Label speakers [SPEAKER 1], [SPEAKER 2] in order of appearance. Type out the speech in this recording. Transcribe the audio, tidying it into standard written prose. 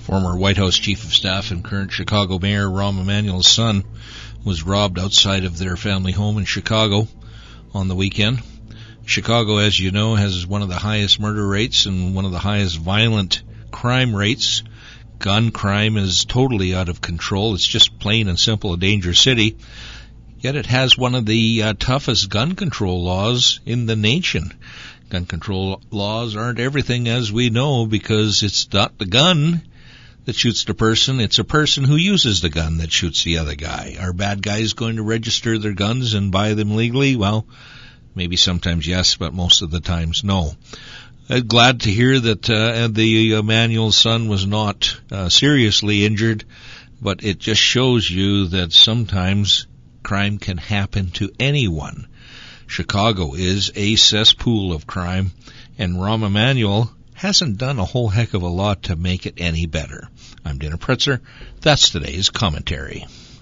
[SPEAKER 1] Former White House Chief of Staff and current Chicago Mayor Rahm Emanuel's son was robbed outside of their family home in Chicago on the weekend. Chicago, as you know, has one of the highest murder rates and one of the highest violent crime rates. Gun crime is totally out of control. It's just plain and simple a dangerous city. Yet it has one of the toughest gun control laws in the nation. Gun control laws aren't everything, as we know, because it's not the gun that shoots the person, it's a person who uses the gun that shoots the other guy. Are bad guys going to register their guns and buy them legally? Well, maybe sometimes yes, but most of the times no. Glad to hear that the Emanuel's son was not seriously injured, but it just shows you that sometimes crime can happen to anyone. Chicago is a cesspool of crime, and Rahm Emanuel hasn't done a whole heck of a lot to make it any better. I'm Dana Pretzer. That's today's commentary.